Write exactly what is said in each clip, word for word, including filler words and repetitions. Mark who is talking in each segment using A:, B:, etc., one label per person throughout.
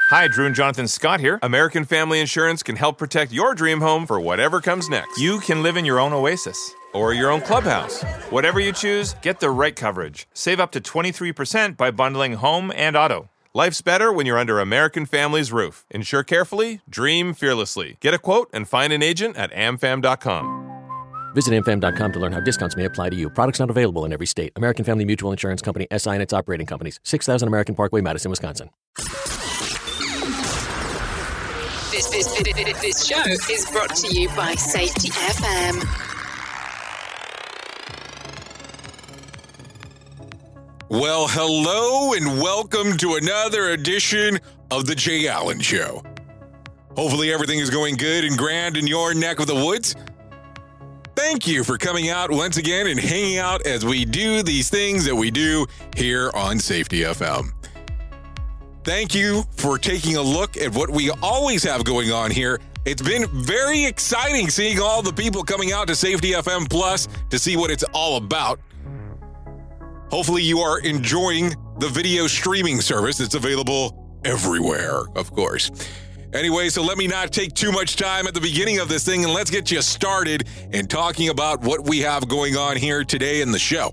A: Hi, Drew and Jonathan Scott here. American Family Insurance can help protect your dream home for whatever comes next. You can live in your own oasis or your own clubhouse. Whatever you choose, get the right coverage. Save up to twenty-three percent by bundling home and auto. Life's better when you're under American Family's roof. Insure carefully, dream fearlessly. Get a quote and find an agent at a m fam dot com.
B: Visit a m fam dot com to learn how discounts may apply to you. Products not available in every state. American Family Mutual Insurance Company, S I and its operating companies. six thousand American Parkway, Madison, Wisconsin.
C: This, this, this, this show is brought to you by Safety F M.
D: Well, hello and welcome to another edition of The Jay Allen Show. Hopefully everything is going good and grand in your neck of the woods. Thank you for coming out once again and hanging out as we do these things that we do here on Safety F M. Thank you for taking a look at what we always have going on here. It's been very exciting seeing all the people coming out to Safety F M Plus to see what it's all about. Hopefully you are enjoying the video streaming service that's available everywhere, of course. Anyway, so let me not take too much time at the beginning of this thing, and let's get you started in talking about what we have going on here today in the show.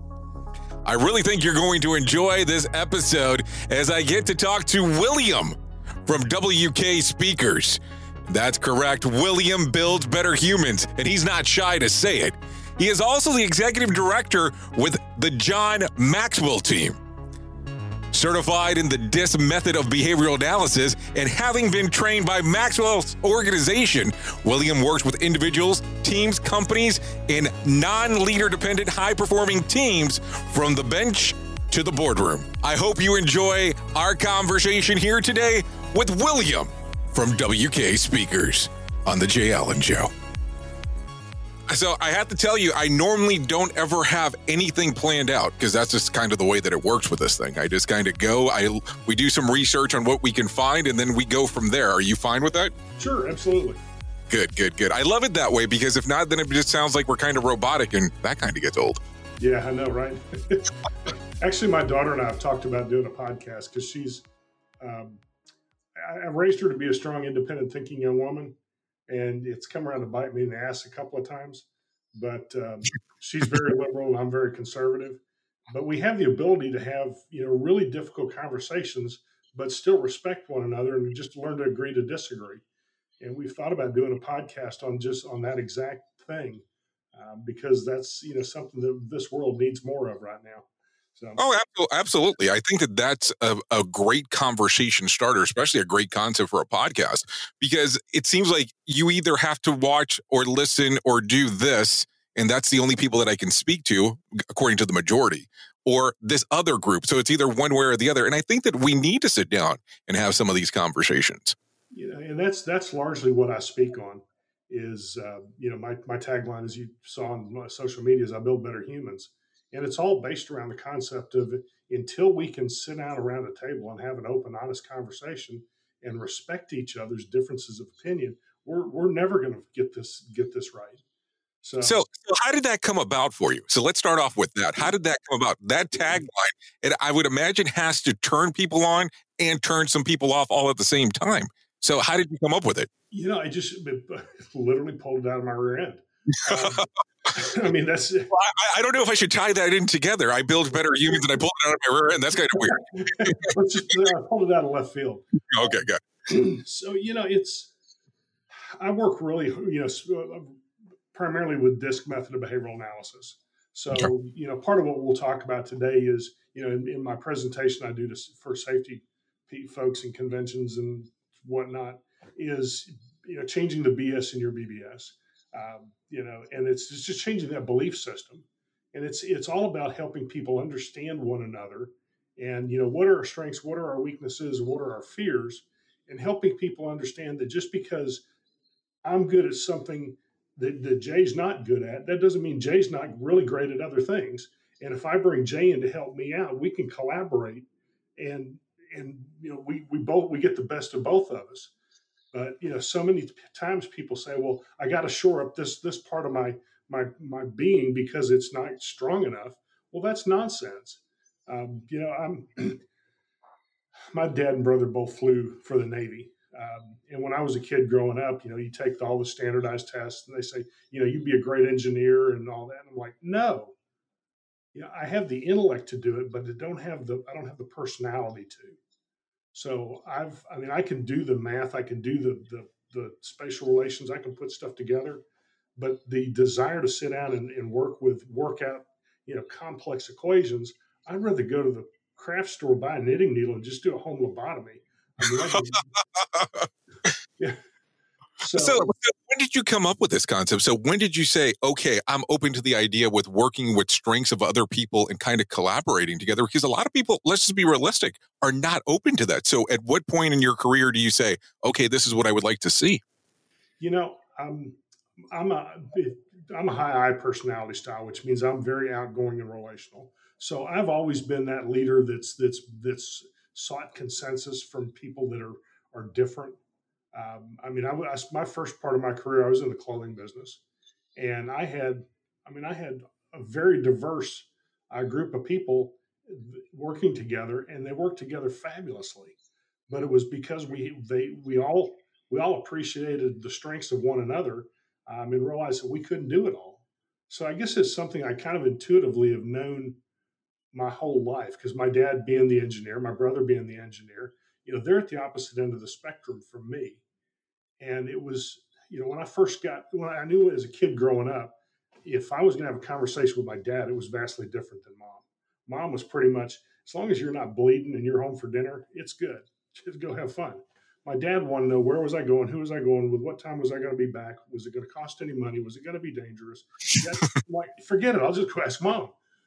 D: I really think you're going to enjoy this episode as I get to talk to William from W K Speakers. That's correct. William builds better humans, and he's not shy to say it. He is also the executive director with the John Maxwell team. Certified in the D I S C method of behavioral analysis and having been trained by Maxwell's organization, William works with individuals, teams, companies, and non-leader dependent high-performing teams from the bench to the boardroom. I hope you enjoy our conversation here today with William from W K Speakers on The Jay Allen Show. So I have to tell you, I normally don't ever have anything planned out because that's just kind of the way that it works with this thing. I just kind of go, I we do some research on what we can find, and then we go from there. Are you fine with that?
E: Sure, absolutely.
D: Good, good, good. I love it that way because if not, then it just sounds like we're kind of robotic, and that kind of gets old.
E: Yeah, I know, right? Actually, my daughter and I have talked about doing a podcast because she's, um, I, I've raised her to be a strong, independent thinking young woman. And it's come around to bite me in the ass a couple of times, but um, she's very liberal and I'm very conservative. But we have the ability to have, you know, really difficult conversations, but still respect one another and just learn to agree to disagree. And we've thought about doing a podcast on just on that exact thing uh, because that's, you know, something that this world needs more of right now. So.
D: Oh, absolutely. I think that that's a, a great conversation starter, especially a great concept for a podcast, because it seems like you either have to watch or listen or do this, and that's the only people that I can speak to, according to the majority, or this other group. So it's either one way or the other. And I think that we need to sit down and have some of these conversations.
E: You know, and that's that's largely what I speak on is, uh, you know, my, my tagline, as you saw on my social media, is I build better humans. And it's all based around the concept of until we can sit down around a table and have an open, honest conversation and respect each other's differences of opinion, we're we're never going to get this get this right. So,
D: so, so how did that come about for you? So let's start off with that. How did that come about? That tagline, it, I would imagine, has to turn people on and turn some people off all at the same time. So how did you come up with it?
E: You know, I just literally pulled it out of my rear end. Um, I mean, that's.
D: Well, I, I don't know if I should tie that in together. I build better humans and I pulled it out of my rear end. That's kind of weird.
E: Let's just I pulled it out of left field.
D: Okay, good.
E: So, you know, it's, I work really, you know, primarily with D I S C method of behavioral analysis. So, okay. you know, part of what we'll talk about today is, you know, in, in my presentation I do to, for safety folks and conventions and whatnot is, you know, changing the B S in your B B S. Um, you know, and it's, it's just changing that belief system. And it's it's all about helping people understand one another and, you know, what are our strengths, what are our weaknesses, what are our fears, and helping people understand that just because I'm good at something that, that Jay's not good at, that doesn't mean Jay's not really great at other things. And if I bring Jay in to help me out, we can collaborate and, and you know, we, we both, we get the best of both of us. But, you know, so many times people say, well, I got to shore up this this part of my my my being because it's not strong enough. Well, that's nonsense. Um, you know, I'm my dad and brother both flew for the Navy. Um, and when I was a kid growing up, you know, you take all the standardized tests and they say, you know, you'd be a great engineer and all that. And I'm like, no, yeah, I have the intellect to do it, but I don't have the, I don't have the personality to. So I've, I mean, I can do the math, I can do the, the, the spatial relations, I can put stuff together, but the desire to sit down and, and work with, work out, you know, complex equations, I'd rather go to the craft store, buy a knitting needle and just do a home lobotomy. I mean, I can, yeah.
D: So, so, when did you come up with this concept? So when did you say, okay, I'm open to the idea with working with strengths of other people and kind of collaborating together? Because a lot of people, let's just be realistic, are not open to that. So at what point in your career do you say, okay, this is what I would like to see?
E: You know, um, I'm a, I'm a high I personality style, which means I'm very outgoing and relational. So I've always been that leader that's, that's, that's sought consensus from people that are, are different. Um, I mean, I was, my first part of my career, I was in the clothing business, and I had, I mean, I had a very diverse uh, group of people working together, and they worked together fabulously. But it was because we, they, we all, we all appreciated the strengths of one another, um, and realized that we couldn't do it all. So I guess it's something I kind of intuitively have known my whole life, because my dad being the engineer, my brother being the engineer, you know, they're at the opposite end of the spectrum from me. And it was, you know, when I first got, when I knew as a kid growing up, if I was going to have a conversation with my dad, it was vastly different than mom. Mom was pretty much, as long as you're not bleeding and you're home for dinner, it's good. Just go have fun. My dad wanted to know, where was I going? Who was I going with? What time was I going to be back? Was it going to cost any money? Was it going to be dangerous? Like, forget it. I'll just go ask mom.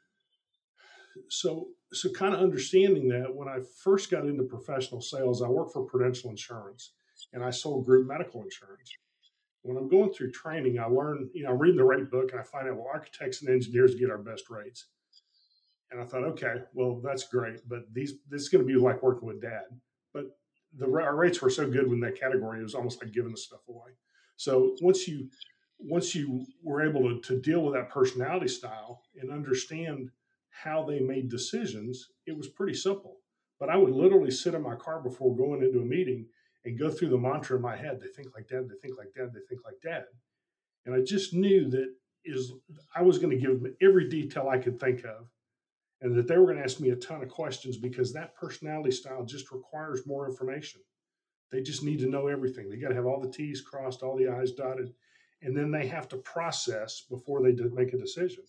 E: So, so kind of understanding that, when I first got into professional sales, I worked for Prudential Insurance, and I sold group medical insurance. When I'm going through training, I learn, you know, I'm reading the rate book, and I find out, well, architects and engineers get our best rates. And I thought, okay, well, that's great, but these, this is going to be like working with dad. But the our rates were so good in that category, it was almost like giving the stuff away. So once you, once you were able to, to deal with that personality style and understand how they made decisions, it was pretty simple. But I would literally sit in my car before going into a meeting and go through the mantra in my head. They think like dad, they think like dad, they think like dad. And I just knew that is I was going to give them every detail I could think of, and that they were going to ask me a ton of questions, because that personality style just requires more information. They just need to know everything. They got to have all the T's crossed, all the I's dotted, and then they have to process before they make a decision.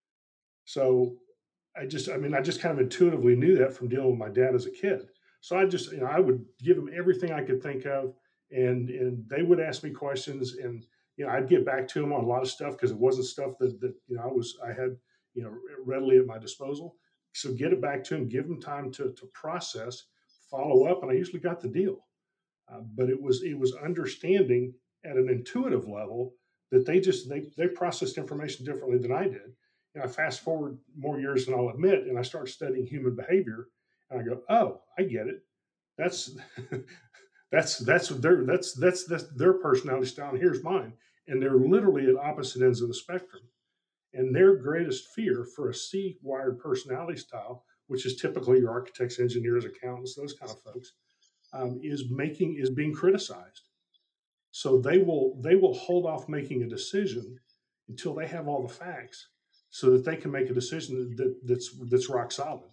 E: So I just, I mean, I just kind of intuitively knew that from dealing with my dad as a kid. So I just, you know, I would give them everything I could think of, and and they would ask me questions, and you know, I'd get back to them on a lot of stuff, because it wasn't stuff that that you know I was I had you know readily at my disposal. So get it back to them, give them time to to process, follow up, and I usually got the deal. Uh, but it was it was understanding at an intuitive level that they just they they processed information differently than I did. And I fast forward more years than I'll admit, and I start studying human behavior. And I go, oh, I get it. That's that's that's their that's that's that's their personality style, and here's mine. And they're literally at opposite ends of the spectrum. And their greatest fear for a C-wired personality style, which is typically your architects, engineers, accountants, those kind of folks, um, is making is being criticized. So they will they will hold off making a decision until they have all the facts, so that they can make a decision that, that's that's rock solid.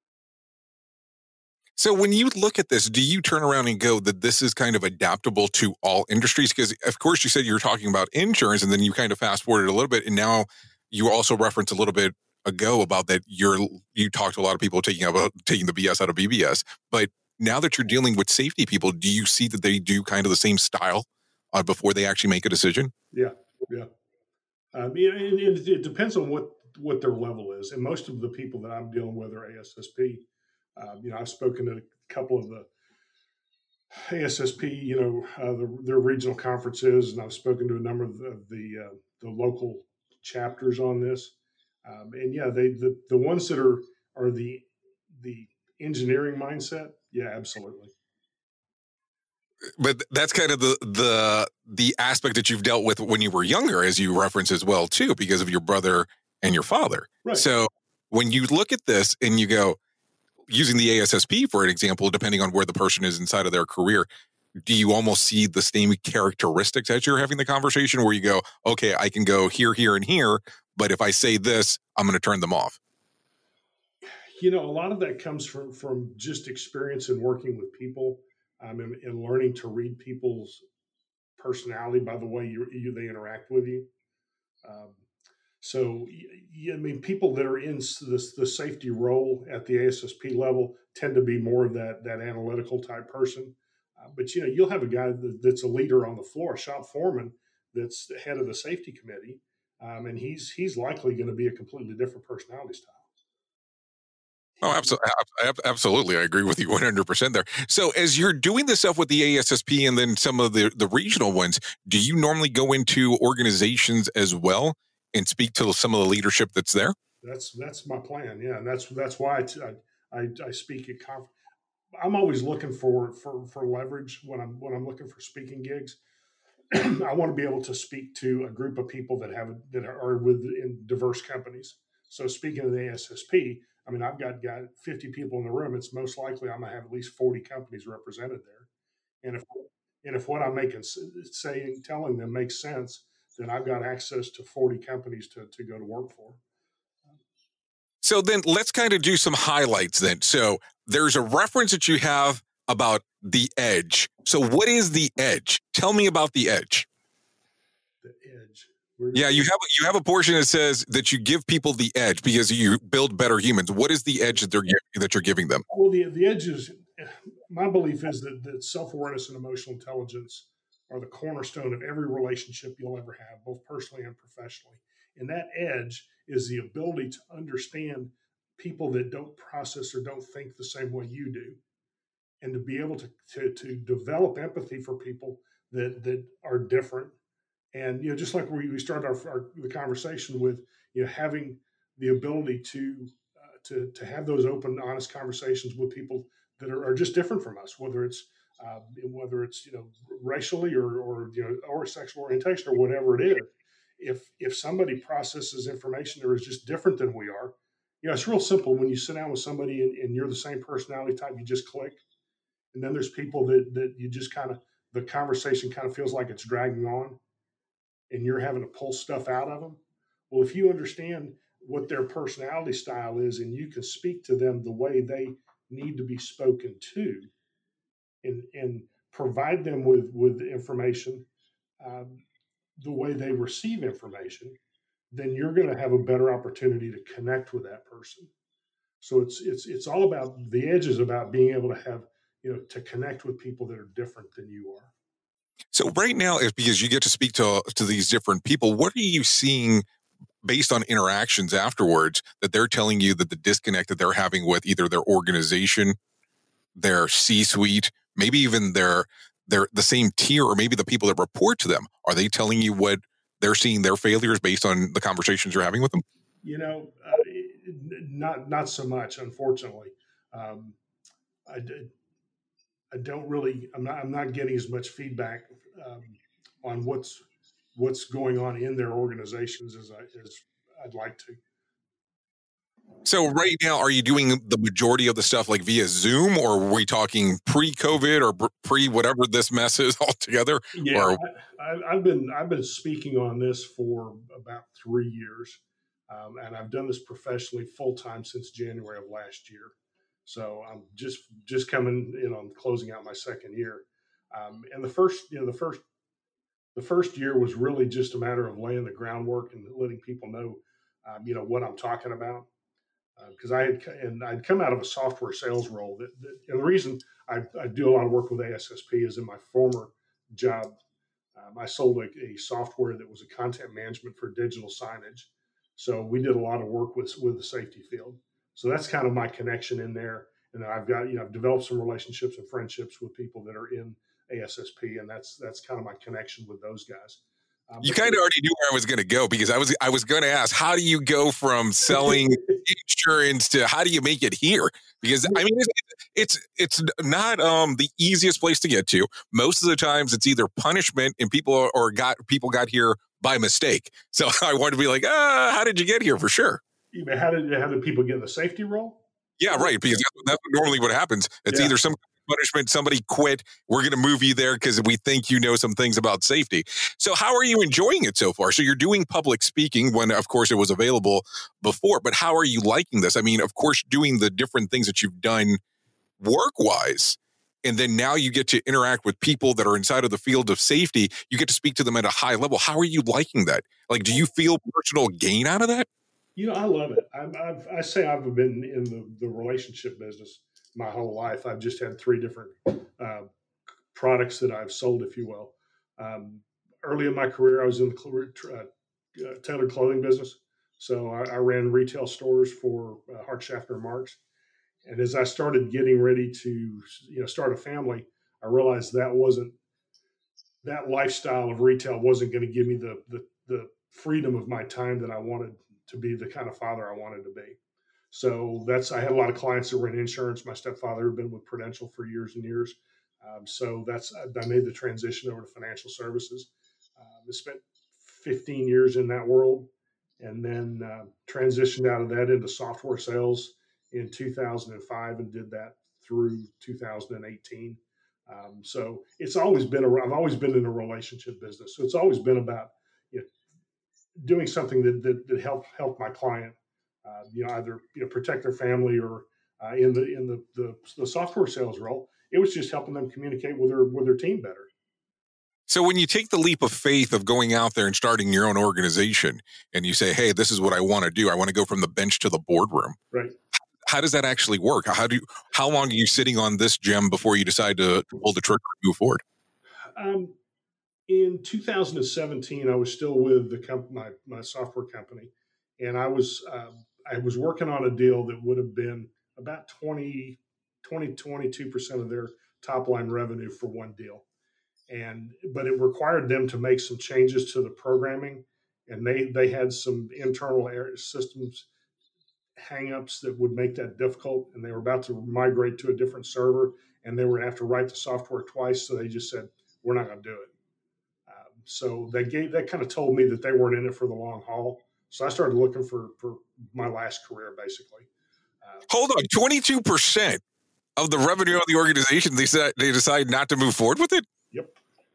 D: So when you look at this, do you turn around and go that this is kind of adaptable to all industries? Because, of course, you said you were talking about insurance, and then you kind of fast forwarded a little bit, and now you also referenced a little bit ago about that you're you talked to a lot of people taking about taking the B S out of B B S. But now that you're dealing with safety people, do you see that they do kind of the same style uh, before they actually make a decision?
E: Yeah, yeah. I mean, it, it depends on what what their level is, and most of the people that I'm dealing with are A S S P. Uh, you know, I've spoken to a couple of the A S S P, you know, uh, the, their regional conferences, and I've spoken to a number of the of the, uh, the local chapters on this. Um, and yeah, they the, the ones that are are the the engineering mindset, yeah, absolutely.
D: But that's kind of the the the aspect that you've dealt with when you were younger, as you reference as well too, because of your brother and your father.
E: Right.
D: So when you look at this and you go, using the A S S P for an example, depending on where the person is inside of their career, do you almost see the same characteristics as you're having the conversation where you go, okay, I can go here, here, and here, but if I say this, I'm going to turn them off?
E: You know, a lot of that comes from, from just experience in working with people um, and, and learning to read people's personality by the way you, you they interact with you. Um, so, yeah, I mean, people that are in the, the safety role at the A S S P level tend to be more of that, that analytical type person. Uh, but, you know, you'll have a guy that, that's a leader on the floor, a shop foreman, that's the head of the safety committee. Um, and he's, he's likely going to be a completely different personality style.
D: Oh, absolutely. Absolutely. I agree with you one hundred percent there. So as you're doing this stuff with the A S S P and then some of the, the regional ones, do you normally go into organizations as well and speak to some of the leadership that's there?
E: That's that's my plan. Yeah. And that's that's why I, I, I speak at conference. I'm always looking for, for, for leverage when I'm when I'm looking for speaking gigs. I want to be able to speak to a group of people that have that are with in diverse companies. So speaking of the A S S P, I mean, I've got, got fifty people in the room. It's most likely I'm going to have at least forty companies represented there. And if and if what I'm making saying telling them makes sense, then I've got access to forty companies to, to go to work for.
D: So then let's kind of do some highlights then. So there's a reference that you have about the edge. So what is the edge? Tell me about the edge.
E: The edge.
D: Yeah, you have you have a portion that says that you give people the edge because you build better humans. What is the edge that they're that you're giving them?
E: Well, the the edge is, my belief is that, that self-awareness and emotional intelligence are the cornerstone of every relationship you'll ever have, both personally and professionally. And that edge is the ability to understand people that don't process or don't think the same way you do, and to be able to to, to develop empathy for people that that are different. And, you know, just like we, we started our, our the conversation with, you know, having the ability to uh, to to have those open, honest conversations with people that are, are just different from us, whether it's uh, whether it's you know racially or or you know or sexual orientation or whatever it is. If if somebody processes information that is just different than we are, you know, it's real simple. When you sit down with somebody and, and you're the same personality type, you just click. And then there's people that that you just kind of the conversation kind of feels like it's dragging on, and you're having to pull stuff out of them. Well, if you understand what their personality style is and you can speak to them the way they need to be spoken to, and, and provide them with, with information um, the way they receive information, then you're going to have a better opportunity to connect with that person. So it's it's it's all about the edge is about being able to have, you know, to connect with people that are different than you are.
D: So right now, if because you get to speak to to these different people, what are you seeing based on interactions afterwards that they're telling you that the disconnect that they're having with either their organization, their C-suite, maybe even their their the same tier, or maybe the people that report to them? Are they telling you what they're seeing their failures based on the conversations you're having with them?
E: You know, uh, not not so much, unfortunately. Um, I did. I don't really. I'm not. I'm not getting as much feedback um, on what's what's going on in their organizations as I as I'd like to.
D: So right now, are you doing the majority of the stuff like via Zoom, or are we talking pre-COVID or pre whatever this mess is altogether?
E: Yeah,
D: or-
E: I, I've been I've been speaking on this for about three years, um, and I've done this professionally full time since January of last year. So I'm just just coming in on closing out my second year, um, and the first you know the first the first year was really just a matter of laying the groundwork and letting people know, um, you know, what I'm talking about. Because uh, I had and I'd come out of a software sales role. That, that and the reason I, I do a lot of work with A S S P is in my former job, um, I sold a, a software that was a content management for digital signage. So we did a lot of work with with the safety field. So that's kind of my connection in there. And then I've got you know I've developed some relationships and friendships with people that are in A S S P, and that's that's kind of my connection with those guys. Um,
D: you kind of already knew where I was going to go, because I was I was going to ask, how do you go from selling insurance to how do you make it here? Because I mean, it's it's, it's not um, the easiest place to get to. Most of the times, it's either punishment and people are, or got people got here by mistake. So I wanted to be like, ah, how did you get here for sure?
E: How did how did people get in the safety role?
D: Yeah, right. Because that's, that's normally what happens. It's yeah. either some punishment, somebody quit, we're going to move you there because we think you know some things about safety. So how are you enjoying it so far? So you're doing public speaking when, of course, it was available before, but how are you liking this? I mean, of course, doing the different things that you've done work-wise, and then now you get to interact with people that are inside of the field of safety. You get to speak to them at a high level. How are you liking that? Like, do you feel personal gain out of that?
E: You know, I love it. I, I've, I say I've been in the, the relationship business my whole life. I've just had three different uh, products that I've sold, if you will. Um, early in my career, I was in the uh, tailored clothing business. So I, I ran retail stores for uh, Hart Schaffner Marks. And as I started getting ready to, you know, start a family, I realized that wasn't, that lifestyle of retail wasn't going to give me the, the, the freedom of my time that I wanted to be the kind of father I wanted to be. So that's, I had a lot of clients that were in insurance. My stepfather had been with Prudential for years and years. Um, so that's, I made the transition over to financial services. Uh, I spent fifteen years in that world, and then uh, transitioned out of that into software sales in two thousand five and did that through two thousand eighteen. Um, so it's always been, a, I've always been in a relationship business. So it's always been about, you know, doing something that, that, that help, help my client, uh, you know, either, you know, protect their family or uh, in the, in the, the, the software sales role, it was just helping them communicate with their, with their team better.
D: So when you take the leap of faith of going out there and starting your own organization and you say, hey, this is what I want to do. I want to go from the bench to the boardroom.
E: Right.
D: How does that actually work? How do you, how long are you sitting on this gem before you decide to, to pull the trigger and move forward?
E: Um, in two thousand seventeen, I was still with the comp- my, my software company, and I was, um, I was working on a deal that would have been about twenty, twenty, twenty-two percent of their top line revenue for one deal. And, but it required them to make some changes to the programming, and they, they had some internal systems hangups that would make that difficult. And they were about to migrate to a different server, and they were going to have to write the software twice. So they just said, we're not going to do it. Um, so they gave, that kind of told me that they weren't in it for the long haul. So I started looking for, for my last career, basically. Uh,
D: Hold on, twenty-two percent of the revenue of the organization, they said they decide not to move forward with it?
E: Yep.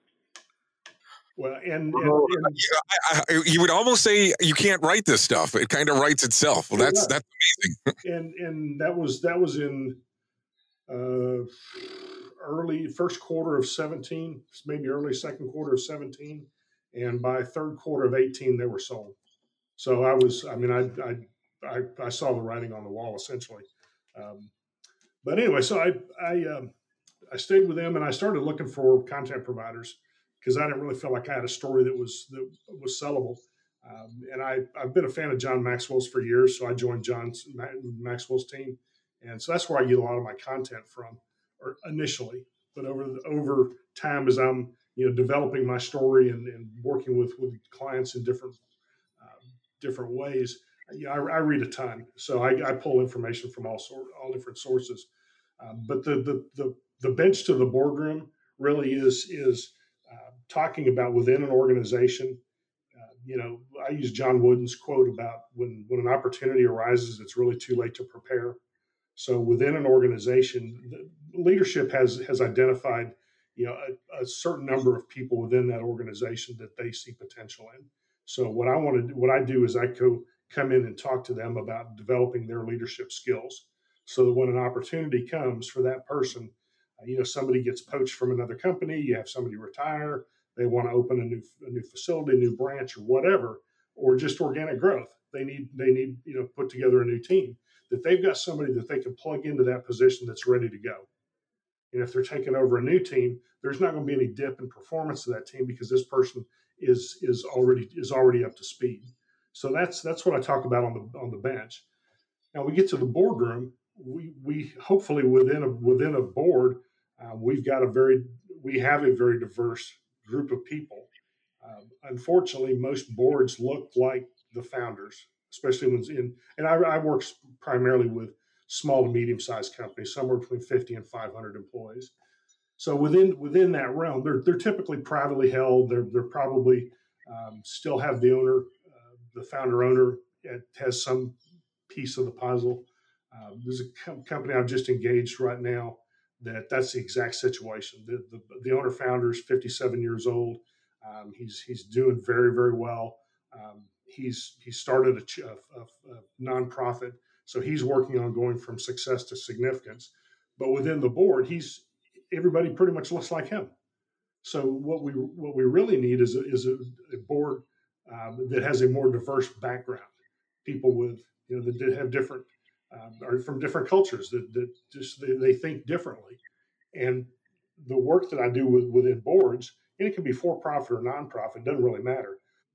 E: Well, and, and, and
D: I, I, you would almost say you can't write this stuff. It kind of writes itself. Well, that's yeah. that's amazing.
E: And and that was that was in uh, early first quarter of seventeen, maybe early second quarter of seventeen, and by third quarter of eighteen, they were sold. So I was, I mean, I I I, I saw the writing on the wall essentially. Um, but anyway, so I I um, I stayed with them, and I started looking for content providers, because I didn't really feel like I had a story that was that was sellable. Um, and I, I've been a fan of John Maxwell's for years, so I joined John Maxwell's team. And so that's where I get a lot of my content from, or initially. But over the, over time, as I'm you know developing my story and, and working with, with clients in different uh, different ways, you know, I, I read a ton. So I, I pull information from all sort all different sources. Um, but the, the the the bench to the boardroom really is is Uh, talking about within an organization. Uh, you know, I use John Wooden's quote about when, when an opportunity arises, it's really too late to prepare. So within an organization, the leadership has, has identified, you know, a, a certain number of people within that organization that they see potential in. So what I want to do, what I do is I co- come in and talk to them about developing their leadership skills, so that when an opportunity comes for that person, you know, somebody gets poached from another company, you have somebody retire, they want to open a new a new facility, a new branch, or whatever, or just organic growth. They need they need you know put together a new team, that they've got somebody that they can plug into that position that's ready to go. And if they're taking over a new team, there's not going to be any dip in performance of that team, because this person is is already is already up to speed. So that's that's what I talk about on the on the bench. Now we get to the boardroom. We we hopefully within a within a board. Uh, we've got a very, we have a very diverse group of people. Um, unfortunately, most boards look like the founders, especially when in, and I, I work primarily with small to medium-sized companies, somewhere between fifty and five hundred employees. So within within that realm, they're they're typically privately held. They're they're probably um, still have the owner, uh, the founder owner has some piece of the puzzle. Uh, there's a com- company I've just engaged right now that that's the exact situation. The, the, the owner founder is fifty-seven years old. Um, he's he's doing very, very well. Um, he's he started a, a, a nonprofit, so he's working on going from success to significance. But within the board, he's everybody pretty much looks like him. So what we what we really need is a, is a, a board um, that has a more diverse background. People with you know that have different um, are from different cultures that that just they, they think differently. And the work that I do with within boards, and it can be for profit or nonprofit, doesn't really matter.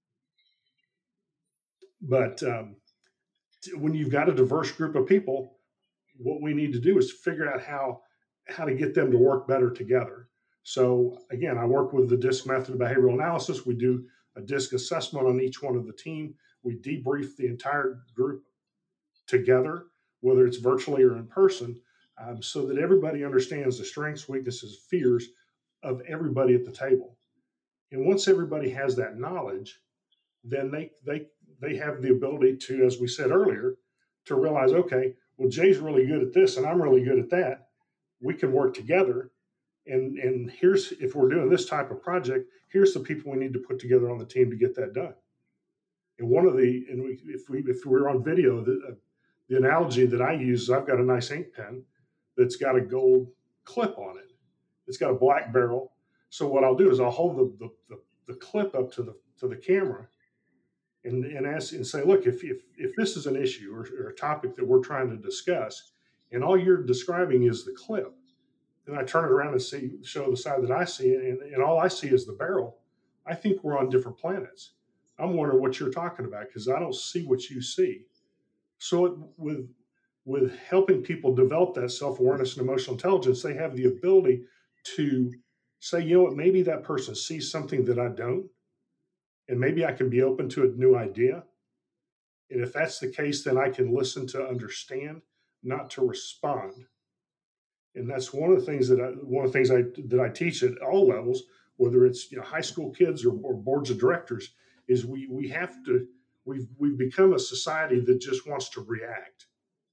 E: But um, when you've got a diverse group of people, what we need to do is figure out how how to get them to work better together. So again, I work with the DISC method of behavioral analysis. We do a DISC assessment on each one of the team. We debrief the entire group together, whether it's virtually or in person, um, so that everybody understands the strengths, weaknesses, fears of everybody at the table. And once everybody has that knowledge, then they they they have the ability to, as we said earlier, to realize, okay, well, Jay's really good at this and I'm really good at that. We can work together. And and here's, if we're doing this type of project, here's the people we need to put together on the team to get that done. And one of the, and we, if we if we're on video, the, uh, the analogy that I use is I've got a nice ink pen that's got a gold clip on it. It's got a black barrel. So what I'll do is I'll hold the the, the, the clip up to the to the camera and and ask and say, look, if if if this is an issue or, or a topic that we're trying to discuss, and all you're describing is the clip, then I turn it around and see show the side that I see, and, and all I see is the barrel. I think we're on different planets. I'm wondering what you're talking about because I don't see what you see. So it, with with helping people develop that self-awareness and emotional intelligence, they have the ability to say, you know what, maybe that person sees something that I don't, and maybe I can be open to a new idea. And if that's the case, then I can listen to understand, not to respond. And that's one of the things that I, one of the things I, that I teach at all levels, whether it's you know high school kids or, or boards of directors, is we we have to we've we've become a society that just wants to react.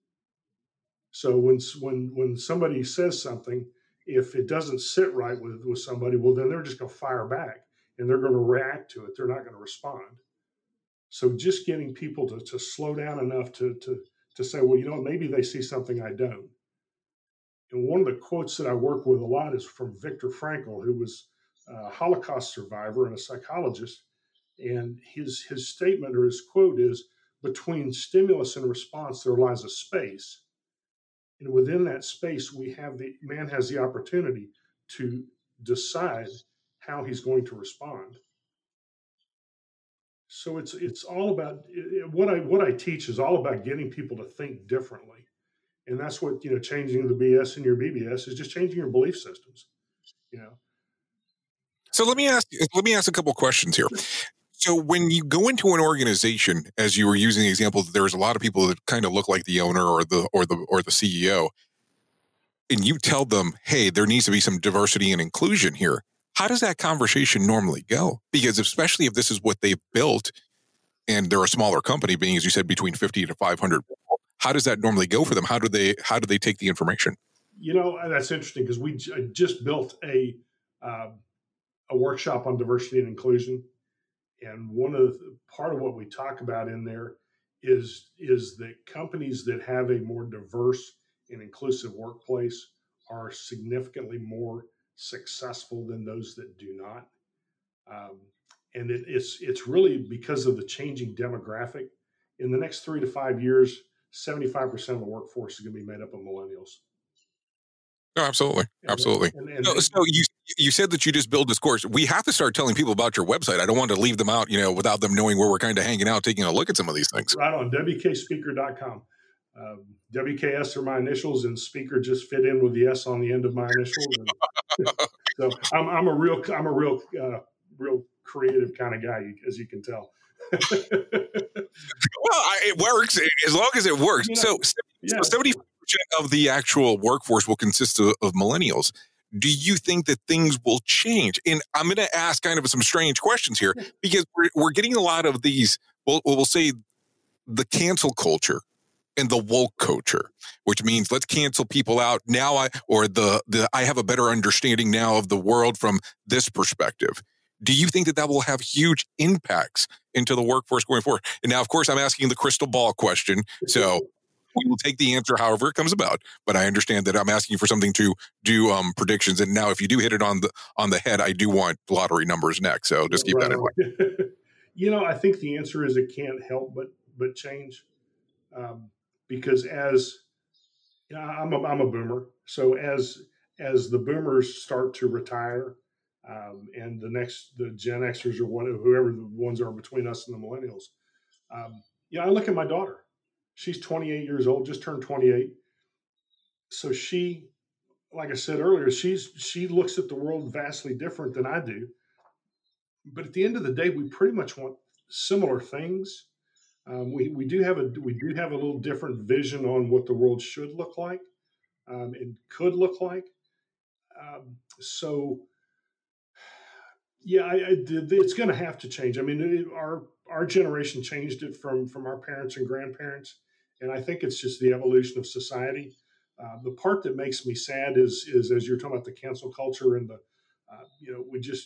E: So when when when somebody says something, if it doesn't sit right with with somebody, well then they're just going to fire back and they're going to react to it. They're not going to respond. So just getting people to to slow down enough to to to say, well, you know, maybe they see something I don't. And one of the quotes that I work with a lot is from Viktor Frankl, who was a Holocaust survivor and a psychologist. And his his statement or his quote is, between stimulus and response, there lies a space. And within that space, we have the man has the opportunity to decide how he's going to respond. So it's it's all about what I what I teach is all about getting people to think differently. And that's what, you know, changing the B S in your B B S is just changing your belief systems, you know.
D: So let me ask let me ask a couple questions here. So when you go into an organization, as you were using the example, there's a lot of people that kind of look like the owner or the or the or the C E O, and you tell them, hey, there needs to be some diversity and inclusion here. How does that conversation normally go? Because especially if this is what they've built and they're a smaller company, being, as you said, between fifty to five hundred people, how does that normally go for them? How do they how do they take the information?
E: You know, that's interesting because we j- just built a um, a workshop on diversity and inclusion. And one of the, part of what we talk about in there is, is that companies that have a more diverse and inclusive workplace are significantly more successful than those that do not. Um, and it, it's it's really because of the changing demographic. In the next three to five years, seventy-five percent of the workforce is going to be made up of millennials.
D: No, absolutely. Absolutely. And, and, and so, so you you said that you just build this course. We have to start telling people about your website. I don't want to leave them out, you know, without them knowing where we're kind of hanging out, taking a look at some of these things.
E: Right on, W K speaker dot com. Um, W K S are my initials, and speaker just fit in with the S on the end of my initials. And, so I'm, I'm a real, I'm a real, uh, real creative kind of guy, as you can tell.
D: Well, I, it works as long as it works. You know, so, yeah. so seventy-five percent of the actual workforce will consist of, of millennials. Do you think that things will change? And I'm going to ask kind of some strange questions here because we're, we're getting a lot of these, we'll, we'll say the cancel culture and the woke culture, which means let's cancel people out now. I or the the I have a better understanding now of the world from this perspective. Do you think that that will have huge impacts into the workforce going forward? And now, of course, I'm asking the crystal ball question. So we will take the answer however it comes about. But I understand that I'm asking for something to do um, predictions. And now, if you do hit it on the on the head, I do want lottery numbers next. So just keep
E: right.
D: that in mind.
E: You know, I think the answer is it can't help but but change, um, because as you know, I'm a, I'm a boomer, so as as the boomers start to retire, um, and the next the Gen Xers or what, whoever the ones are between us and the millennials, um, you know, I look at my daughter. She's twenty-eight years old, just turned twenty-eight. So she, like I said earlier, she's she looks at the world vastly different than I do. But at the end of the day, we pretty much want similar things. Um, we we do have a we do have a little different vision on what the world should look like, um, and could look like. Um, so, yeah, I, I, it's going to have to change. I mean, it, our our generation changed it from from our parents and grandparents, and I think it's just the evolution of society. Uh, the part that makes me sad is is as you're talking about the cancel culture and the, uh, you know, we just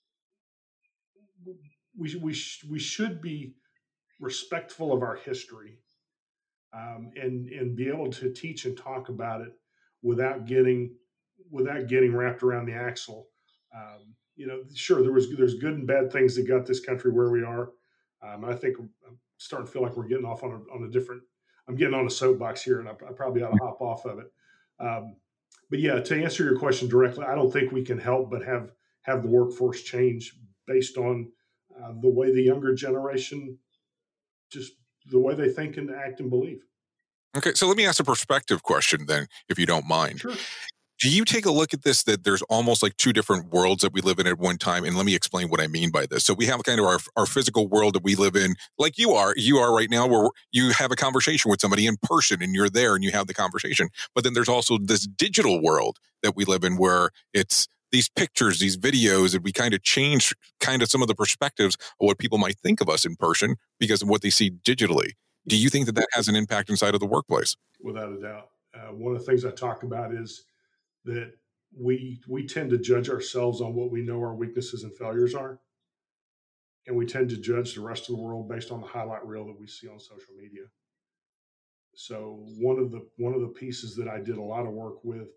E: we we sh- we should be respectful of our history, um, and and be able to teach and talk about it without getting without getting wrapped around the axle. Um, you know, sure, there was there's good and bad things that got this country where we are. Um, I think I'm starting to feel like we're getting off on a, on a different. I'm getting on a soapbox here, and I, I probably ought to hop off of it. Um, but yeah, to answer your question directly, I don't think we can help but have have the workforce change based on uh, the way the younger generation, just the way they think and act and believe.
D: Okay, so let me ask a perspective question then, if you don't mind.
E: Sure.
D: Do you take a look at this, that there's almost like two different worlds that we live in at one time? And let me explain what I mean by this. So we have kind of our, our physical world that we live in, like you are, you are right now, where you have a conversation with somebody in person and you're there and you have the conversation. But then there's also this digital world that we live in where it's these pictures, these videos, and we kind of change kind of some of the perspectives of what people might think of us in person because of what they see digitally. Do you think that that has an impact inside of the workplace?
E: Without a doubt. Uh, one of the things I talk about is that we we tend to judge ourselves on what we know our weaknesses and failures are, and we tend to judge the rest of the world based on the highlight reel that we see on social media. So one of the one of the pieces that I did a lot of work with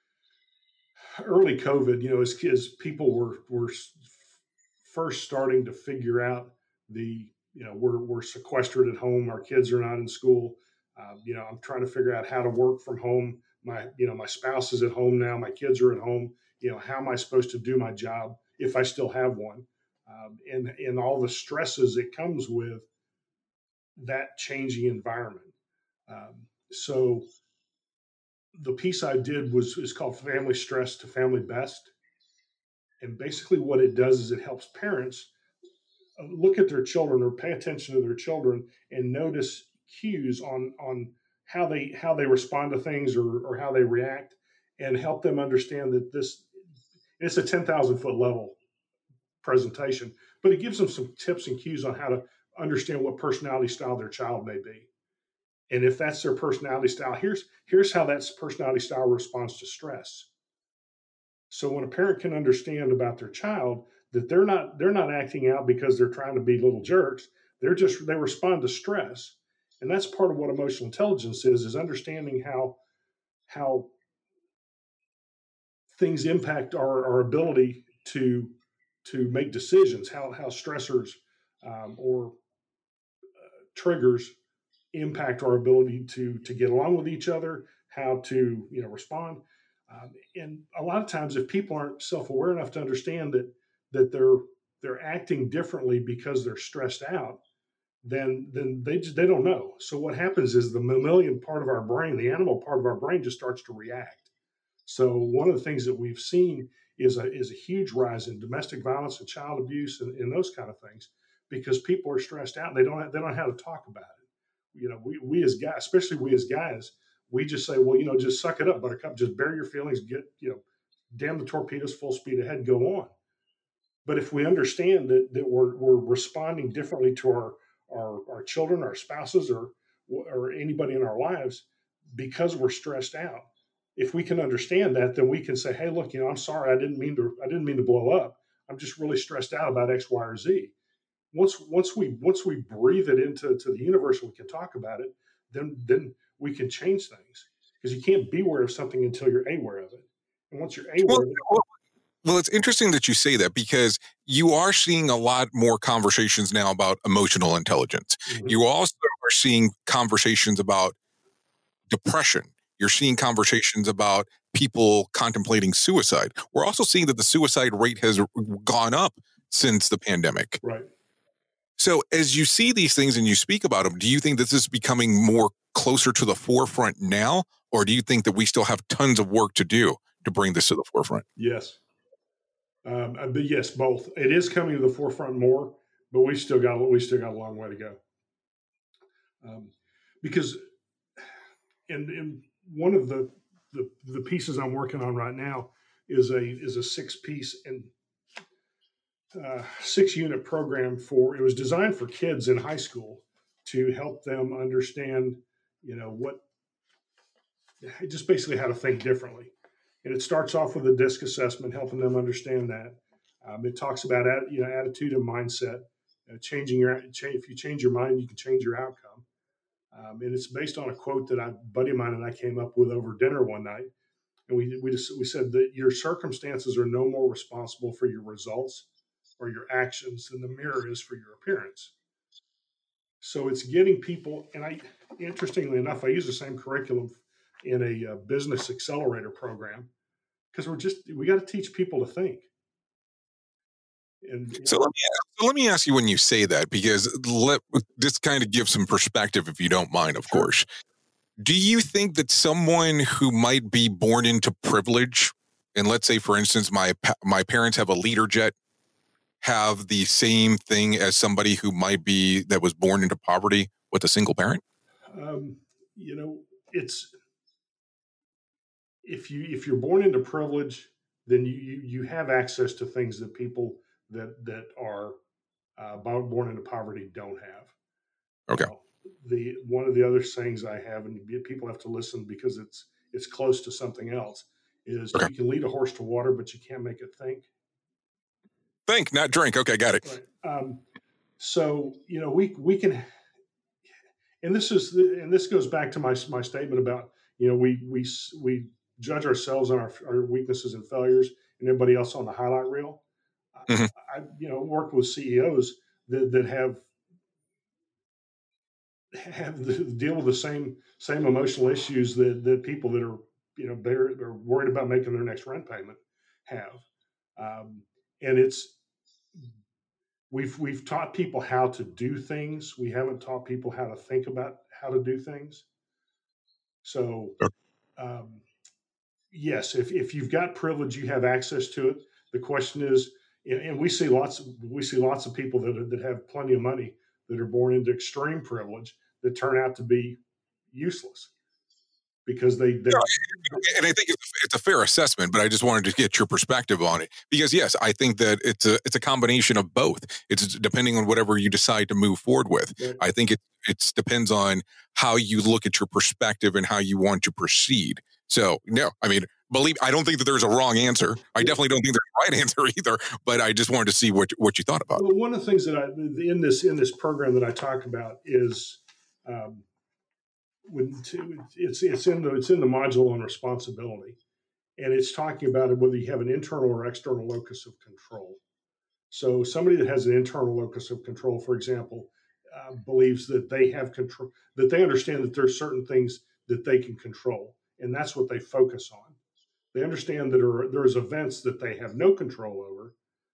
E: early COVID, you know, as kids, people were were first starting to figure out the, you know, we're we're sequestered at home, our kids are not in school. Uh, you know, I'm trying to figure out how to work from home. My, you know, my spouse is at home now. My kids are at home. You know, how am I supposed to do my job if I still have one? Um, and and all the stresses that comes with that changing environment. Um, so the piece I did was is called Family Stress to Family Best. And basically what it does is it helps parents look at their children or pay attention to their children and notice cues on on how they how they respond to things or, or how they react, and help them understand that this it's a ten thousand foot level presentation, but it gives them some tips and cues on how to understand what personality style their child may be. And if that's their personality style, here's here's how that personality style responds to stress. So when a parent can understand about their child that they're not they're not acting out because they're trying to be little jerks, they're just they respond to stress. And that's part of what emotional intelligence is, is understanding how how things impact our, our ability to to make decisions, how how stressors um, or uh, triggers impact our ability to to get along with each other, how to, you know, respond. Um, and a lot of times, if people aren't self-aware enough to understand that that they're they're acting differently because they're stressed out, then then they just they don't know. So what happens is the mammalian part of our brain, the animal part of our brain, just starts to react. So one of the things that we've seen is a is a huge rise in domestic violence and child abuse and, and those kind of things, because people are stressed out and they don't have, they don't know how to talk about it. You know, we we as guys, especially we as guys, we just say, well, you know, just suck it up, buttercup, just bury your feelings, get, you know, damn the torpedoes, full speed ahead, go on. But if we understand that that we're we're responding differently to our our, our children, our spouses, or or anybody in our lives because we're stressed out. If we can understand that, then we can say, hey, look, you know, I'm sorry, I didn't mean to, I didn't mean to blow up. I'm just really stressed out about X, Y, or Z. Once, once we, once we breathe it into to the universe and we can talk about it, then, then we can change things, because you can't be aware of something until you're aware of it. And once you're aware
D: well,
E: of it,
D: well, well, it's interesting that you say that, because you are seeing a lot more conversations now about emotional intelligence. Mm-hmm. You also are seeing conversations about depression. You're seeing conversations about people contemplating suicide. We're also seeing that the suicide rate has gone up since the pandemic.
E: Right.
D: So as you see these things and you speak about them, do you think that this is becoming more closer to the forefront now, or do you think that we still have tons of work to do to bring this to the forefront?
E: Yes. Um, but yes, both. It is coming to the forefront more, but we still got we still got a long way to go. Um, because, and, and one of the, the the pieces I'm working on right now is a is a six piece and uh, six unit program for. It was designed for kids in high school to help them understand, you know, what just basically how to think differently. And it starts off with a DISC assessment, helping them understand that. Um, it talks about you know attitude and mindset, uh, changing your. If you change your mind, you can change your outcome. Um, and it's based on a quote that a buddy of mine and I came up with over dinner one night, and we we just we said that your circumstances are no more responsible for your results or your actions than the mirror is for your appearance. So it's getting people, and I, interestingly enough, I use the same curriculum in a uh, business accelerator program, because we're just we got to teach people to think. And
D: so let me so let me ask you, when you say that, because let this kind of gives some perspective, if you don't mind, of
E: sure.
D: course. Do you think that someone who might be born into privilege, and let's say, for instance, my my parents have a Learjet, have the same thing as somebody who might be that was born into poverty with a single parent?
E: Um, you know, it's if you if you're born into privilege, then you you, you have access to things that people that that are uh, born into poverty don't have.
D: Okay.
E: Now, the one of the other sayings I have, and people have to listen because it's it's close to something else, is okay. You can lead a horse to water, but you can't make it think.
D: Think, not drink. Okay, got it.
E: Right. Um, so you know we we can, and this is and this goes back to my my statement about you know we we we judge ourselves on our, our weaknesses and failures, and everybody else on the highlight reel. Mm-hmm. I you know work with C E Os that that have. have the, deal with the same same emotional issues that, that people that are you know they're they're worried about making their next rent payment have, um, and it's we've we've taught people how to do things. We haven't taught people how to think about how to do things. So, um, yes, if if you've got privilege, you have access to it. The question is, and, and we see lots we see lots of people that are, that have plenty of money that are born into extreme privilege that turn out to be useless because they, they
D: yeah, and I think it's, it's a fair assessment, but I just wanted to get your perspective on it, because yes, I think that it's a it's a combination of both. It's depending on whatever you decide to move forward with. Right. I think it it depends on how you look at your perspective and how you want to proceed. So no, I mean, believe I don't think that there's a wrong answer. I definitely don't think there's a right answer either. But I just wanted to see what what you thought about
E: well,
D: it.
E: One of the things that I in this in this program that I talk about is um, when to, it's it's in the it's in the module on responsibility, and it's talking about whether you have an internal or external locus of control. So somebody that has an internal locus of control, for example, uh, believes that they have control, that they understand that there's certain things that they can control, and that's what they focus on. They understand that there are, there's events that they have no control over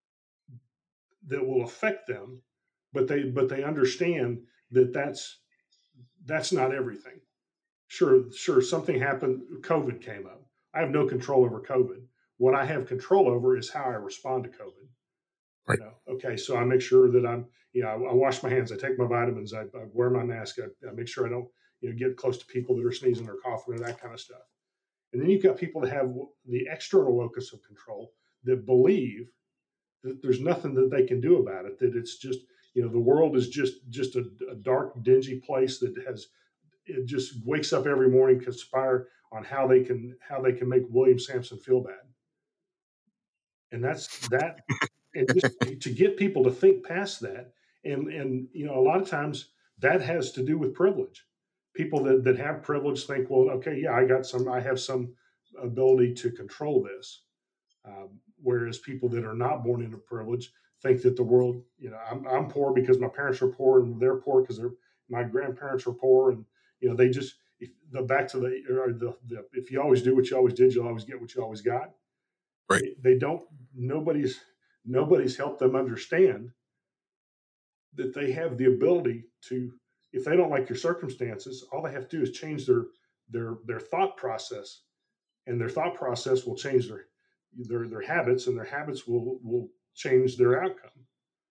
E: that will affect them, but they but they understand that that's that's not everything. Sure, sure, something happened. COVID came up. I have no control over COVID. What I have control over is how I respond to COVID.
D: Right.
E: You know, okay, so I make sure that I'm, you know, I, I wash my hands, I take my vitamins, I, I wear my mask, I, I make sure I don't, you know, get close to people that are sneezing or coughing or that kind of stuff. And then you've got people that have the external locus of control that believe that there's nothing that they can do about it, that it's just, you know, the world is just just a, a dark, dingy place that has it just wakes up every morning, conspire on how they can how they can make William Sampson feel bad. And that's that. And just to get people to think past that, and and you know, a lot of times that has to do with privilege. People that, that have privilege think, well, okay, yeah, I got some, I have some ability to control this. Um, whereas people that are not born into privilege think that the world, you know, I'm, I'm poor because my parents are poor, and they're poor because they're, my grandparents are poor, and you know, they just if, the back to the, or the, the if you always do what you always did, you'll always get what you always got.
D: Right.
E: They, they don't. Nobody's nobody's helped them understand that they have the ability to. If they don't like your circumstances, all they have to do is change their their their thought process, and their thought process will change their their their habits, and their habits will will change their outcome.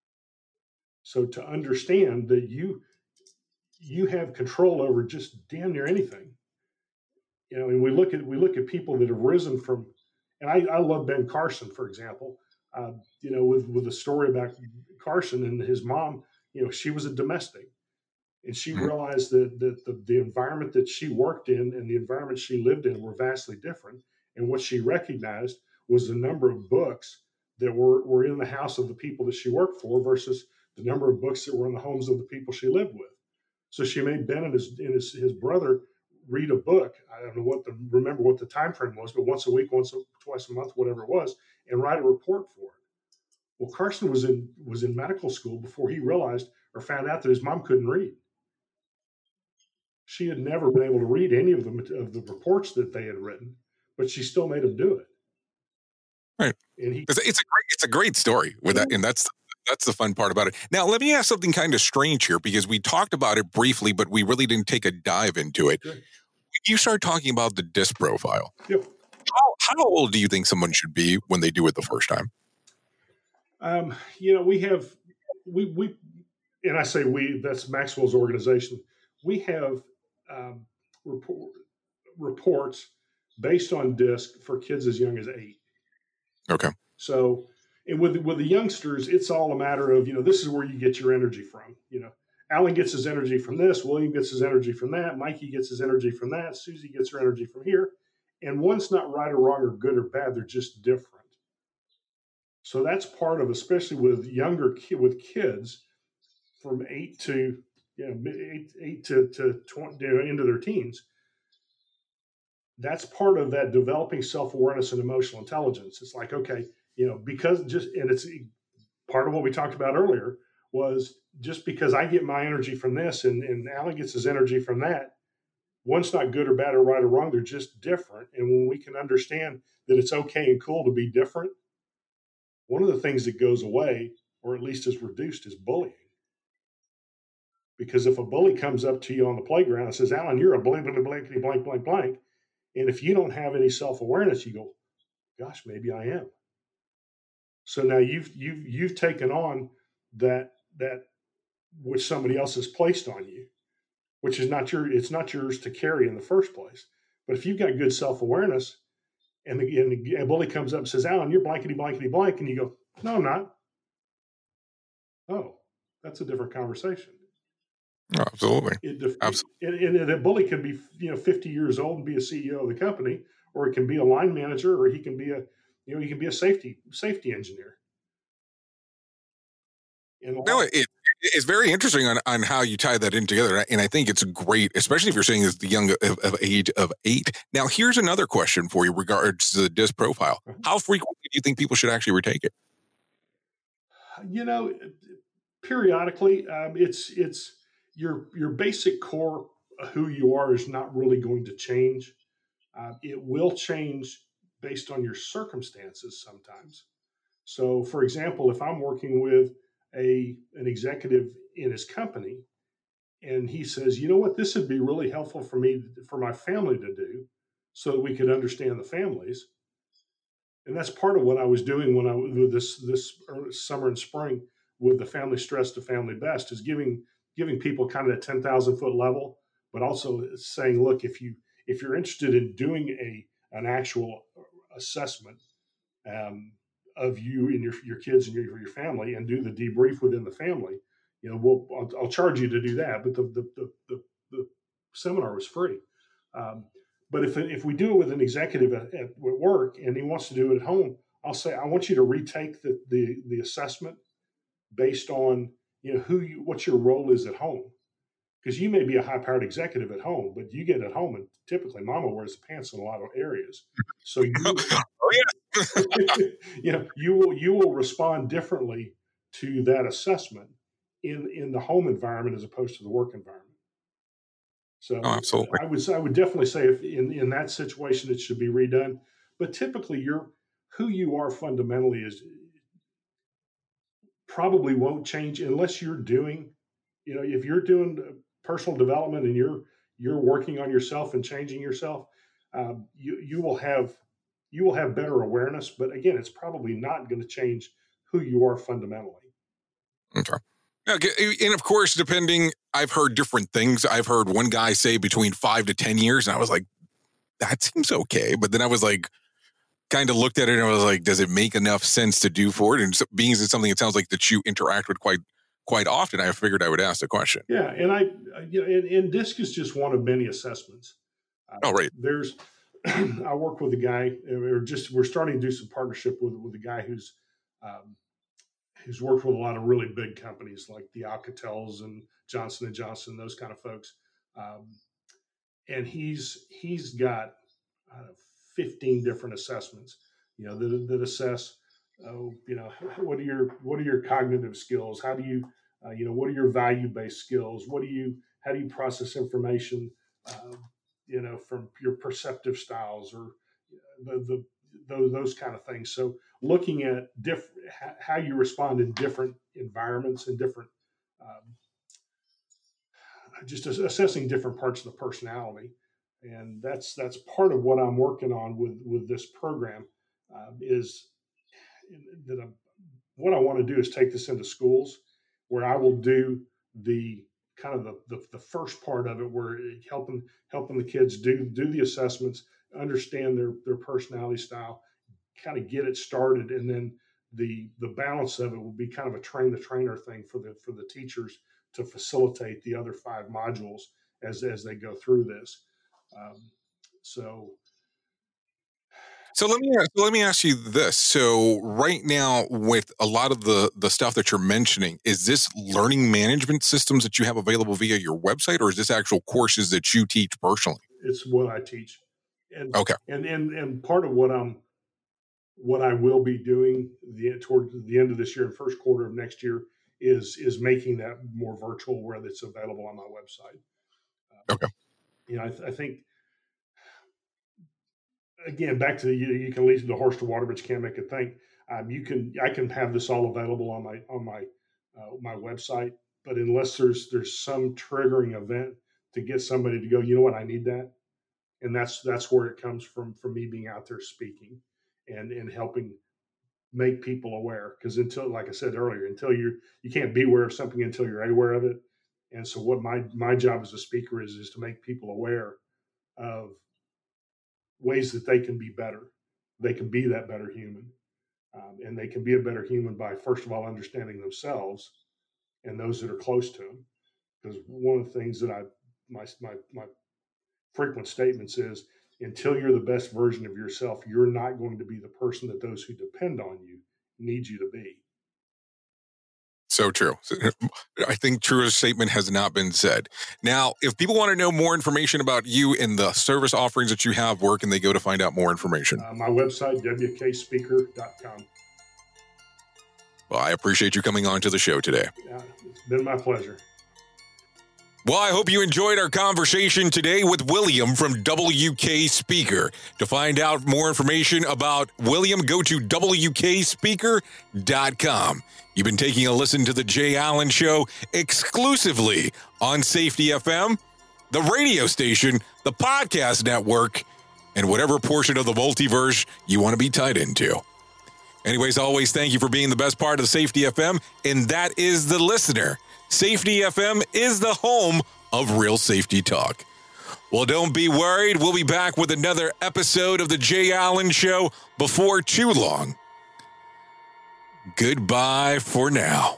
E: So to understand that you you have control over just damn near anything, you know, and we look at we look at people that have risen from, and I, I love Ben Carson, for example, uh, you know, with with the story about Carson and his mom, you know, she was a domestic. And she realized that, that the, the environment that she worked in and the environment she lived in were vastly different. And what she recognized was the number of books that were, were in the house of the people that she worked for versus the number of books that were in the homes of the people she lived with. So she made Ben and his, and his, his brother read a book. I don't know what the, remember what the time frame was, but once a week, once, a, twice a month, whatever it was, and write a report for it. Well, Carson was in, was in medical school before he realized or found out that his mom couldn't read. She had never been able to read any of the of the reports that they had written, but she still made him do it.
D: Right.
E: And he,
D: it's, a, it's a great, it's a great story with that, and that's that's the fun part about it. Now, let me ask something kind of strange here, because we talked about it briefly, but we really didn't take a dive into it. Good. You start talking about the DISC profile.
E: Yep.
D: How how old do you think someone should be when they do it the first time?
E: Um, you know, we have we we, and I say we. That's Maxwell's organization. We have. Um, report, reports based on DISC for kids as young as eight.
D: Okay.
E: So, and with with the youngsters, it's all a matter of, you know, this is where you get your energy from. You know, Alan gets his energy from this, William gets his energy from that, Mikey gets his energy from that, Susie gets her energy from here. And one's not right or wrong or good or bad; they're just different. So that's part of, especially with younger with kids from eight to. Yeah, eight, eight to, to twenty, you know, into their teens. That's part of that developing self-awareness and emotional intelligence. It's like, okay, you know, because just, and it's part of what we talked about earlier was just because I get my energy from this and, and Alan gets his energy from that, one's not good or bad or right or wrong. They're just different. And when we can understand that it's okay and cool to be different, one of the things that goes away, or at least is reduced, is bullying. Because if a bully comes up to you on the playground and says, Alan, you're a blank, blank, blank, blank, blank, blank. And if you don't have any self-awareness, you go, gosh, maybe I am. So now you've, you've, you've taken on that, that which somebody else has placed on you, which is not your, it's not yours to carry in the first place. But if you've got good self-awareness and the, and the bully comes up and says, Alan, you're blankety, blankety, blank. And you go, no, I'm not. Oh, that's a different conversation.
D: Oh, absolutely.
E: It def-
D: absolutely.
E: And, and a bully can be, you know, fifty years old and be a C E O of the company, or it can be a line manager, or he can be a, you know, he can be a safety safety engineer. And
D: no, it, it's very interesting on, on how you tie that in together, and I think it's great, especially if you're saying it's the young of, of age of eight. Now, here's another question for you regards to the DISC profile. Mm-hmm. How frequently do you think people should actually retake it?
E: You know, periodically, um, it's it's. Your your basic core of who you are is not really going to change. Uh, it will change based on your circumstances sometimes. So, for example, if I'm working with a an executive in his company, and he says, "You know what? This would be really helpful for me, for my family to do, so that we could understand the families." And that's part of what I was doing when I with this this summer and spring with the Family Stress to Family Best, is giving. giving people kind of that ten thousand foot level, but also saying, look, if you, if you're interested in doing a, an actual assessment um, of you and your, your kids and your, your family, and do the debrief within the family, you know, we'll, I'll, I'll charge you to do that. But the, the, the, the, the seminar was free. Um, but if if we do it with an executive at, at work and he wants to do it at home, I'll say, I want you to retake the the, the assessment based on, you know, who you, what your role is at home. Because you may be a high-powered executive at home, but you get at home and typically mama wears the pants in a lot of areas. So you,
D: oh yeah,
E: you know, you will you will respond differently to that assessment in in the home environment as opposed to the work environment. So
D: oh, absolutely.
E: I would I would definitely say if in, in that situation it should be redone. But typically, you're who you are fundamentally is probably won't change unless you're doing, you know, if you're doing personal development and you're you're working on yourself and changing yourself, um, you you will have you will have better awareness. But again, it's probably not going to change who you are fundamentally.
D: Okay. Okay. And of course, depending, I've heard different things. I've heard one guy say between five to ten years, and I was like, that seems okay. But then I was like, kind of looked at it and I was like, does it make enough sense to do for it? And so, being as it's something it sounds like that you interact with quite quite often, I figured I would ask the question.
E: Yeah, and I, you know, and, and DISC is just one of many assessments. Uh,
D: oh, right.
E: There's, I work with a guy, or just we're starting to do some partnership with with a guy who's um, who's worked with a lot of really big companies like the Alcatels and Johnson and Johnson, those kind of folks. Um, and he's he's got uh, fifteen different assessments, you know, that that assess, oh, you know, what are your what are your cognitive skills? How do you, uh, you know, what are your value-based skills? What do you, how do you process information, uh, you know, from your perceptive styles or the the those those kind of things. So looking at different how you respond in different environments and different, um, just assessing different parts of the personality. And that's that's part of what I'm working on with with this program uh, is that I'm, what I want to do is take this into schools where I will do the kind of the, the, the first part of it, where helping helping the kids do do the assessments, understand their their personality style, kind of get it started, and then the the balance of it will be kind of a train the trainer thing for the for the teachers to facilitate the other five modules as as they go through this. Um, so.
D: So let me so let me ask you this. So right now, with a lot of the the stuff that you're mentioning, is this learning management systems that you have available via your website, or is this actual courses that you teach personally?
E: It's what I teach. And,
D: okay.
E: And and and part of what I'm what I will be doing the toward the end of this year and first quarter of next year is is making that more virtual, where it's available on my website.
D: Uh, okay.
E: You know, I, th- I think. Again, back to the, you, you can lead the horse to water, but you can't make it think. Um, you can, I can have this all available on my on my uh, my website, but unless there's there's some triggering event to get somebody to go, you know what, I need that, and that's that's where it comes from from me being out there speaking and and helping make people aware. Because until, like I said earlier, until you you can't be aware of something until you're aware of it. And so what my my job as a speaker is is to make people aware of ways that they can be better. They can be that better human. Um, and they can be a better human by, first of all, understanding themselves and those that are close to them. Because one of the things that I, my, my, my frequent statements is, until you're the best version of yourself, you're not going to be the person that those who depend on you need you to be.
D: So true. I think truer statement has not been said. Now, if people want to know more information about you and the service offerings that you have, where can they go to find out more information?
E: Uh, my website, w k speaker dot com.
D: Well, I appreciate you coming on to the show today.
E: Uh, it's been my pleasure.
D: Well, I hope you enjoyed our conversation today with William from W K Speaker. To find out more information about William, go to w k speaker dot com. You've been taking a listen to The Jay Allen Show exclusively on Safety F M, the radio station, the podcast network, and whatever portion of the multiverse you want to be tied into. Anyways, always thank you for being the best part of Safety F M, and that is the listener. Safety F M is the home of real safety talk. Well, don't be worried. We'll be back with another episode of The Jay Allen Show before too long. Goodbye for now.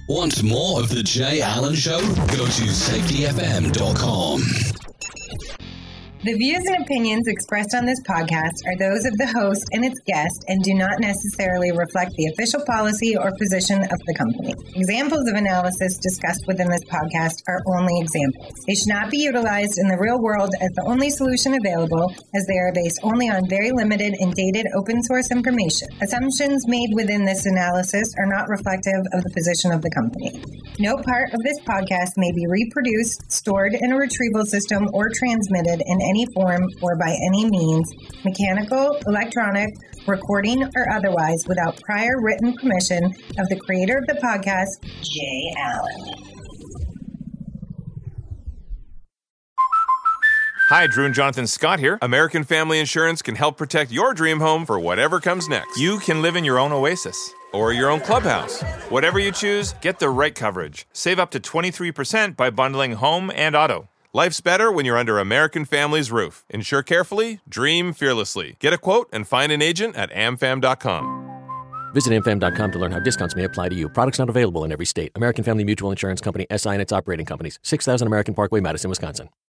F: Want more of The Jay Allen Show? Go to safety f m dot com.
G: The views and opinions expressed on this podcast are those of the host and its guest and do not necessarily reflect the official policy or position of the company. Examples of analysis discussed within this podcast are only examples. They should not be utilized in the real world as the only solution available, as they are based only on very limited and dated open source information. Assumptions made within this analysis are not reflective of the position of the company. No part of this podcast may be reproduced, stored in a retrieval system, or transmitted in any form or by any means, mechanical, electronic, recording, or otherwise, without prior written permission of the creator of the podcast, Jay Allen.
A: Hi, Drew and Jonathan Scott here. American Family Insurance can help protect your dream home for whatever comes next. You can live in your own oasis or your own clubhouse. Whatever you choose, get the right coverage. Save up to twenty-three percent by bundling home and auto. Life's better when you're under American Family's roof. Insure carefully, dream fearlessly. Get a quote and find an agent at a m fam dot com.
B: Visit a m fam dot com to learn how discounts may apply to you. Products not available in every state. American Family Mutual Insurance Company, S I and its operating companies. six thousand American Parkway, Madison, Wisconsin.